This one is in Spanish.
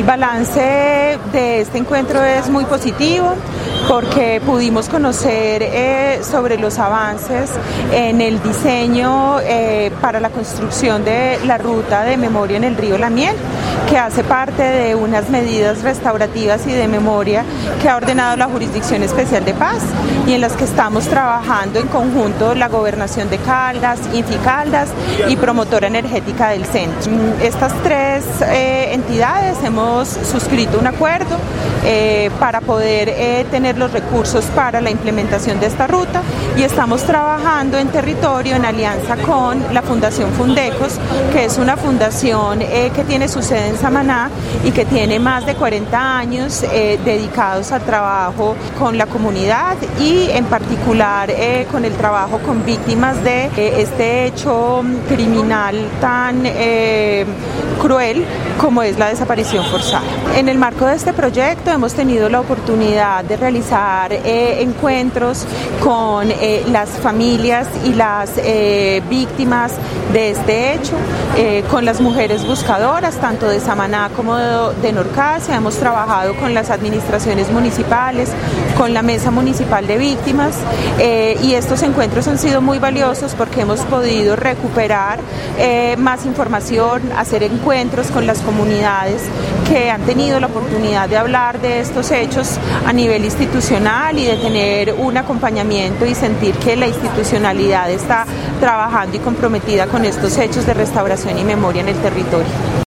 balance de este encuentro es muy positivo porque pudimos conocer sobre los avances en el diseño para la construcción de la ruta de memoria en el río La Miel, que hace parte de unas medidas restaurativas y de memoria que ha ordenado la Jurisdicción Especial de Paz y en las que estamos trabajando en conjunto la Gobernación de Caldas, Inficaldas y Promotora Energética del Centro. Estas tres entidades hemos suscrito un acuerdo para poder tener los recursos para la implementación de esta ruta y estamos trabajando en territorio en alianza con la Fundación Fundecos, que es una fundación que tiene su sede en Samaná y que tiene más de 40 años dedicados al trabajo con la comunidad y en particular con el trabajo con víctimas de este hecho criminal tan cruel como es la desaparición forzada. En el marco de este proyecto hemos tenido la oportunidad de realizar encuentros con las familias y las víctimas de este hecho, con las mujeres buscadoras, tanto de Samaná como de Norcasia. Hemos trabajado con las administraciones municipales, con la Mesa Municipal de Víctimas y estos encuentros han sido muy valiosos porque hemos podido recuperar más información, hacer encuentros con las comunidades que han tenido la oportunidad de hablar de estos hechos a nivel institucional y de tener un acompañamiento y sentir que la institucionalidad está trabajando y comprometida con estos hechos de restauración y memoria en el territorio.